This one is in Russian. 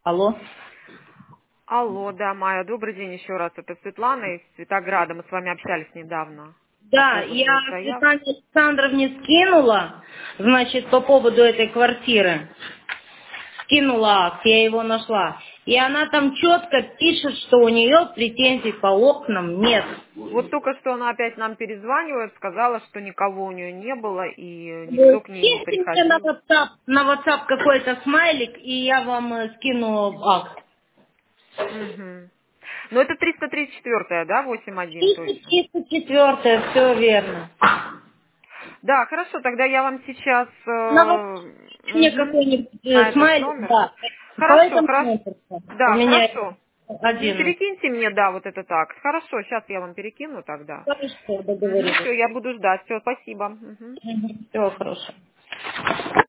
Алло. Алло, да, Майя, добрый день еще раз. Это Светлана из Цветограда. Мы с вами общались недавно по Да, поводу я заявки. Светлане Александровне скинула, значит, по поводу этой квартиры. Скинула акт, я его нашла. И она там четко пишет, что у нее претензий по окнам нет. Вот только что она опять нам перезванивает, сказала, что никого у нее не было и никто к ней не Скиньте мне приходил. на WhatsApp какой-то смайлик, и я вам скину акт. Угу. Ну это 334, да, 8.1 точно? 304, все верно. Да, хорошо, тогда я вам сейчас На WhatsApp мне какой-нибудь на этот смайлик, номер. да. По Хорошо, этому хорошо. номеру. У Да, меня хорошо. один. Перекиньте мне, да, вот этот акт. Хорошо, сейчас я вам перекину тогда. Хорошо, договорились. Все, я буду ждать. Все, спасибо. Мгм. Всего хорошего.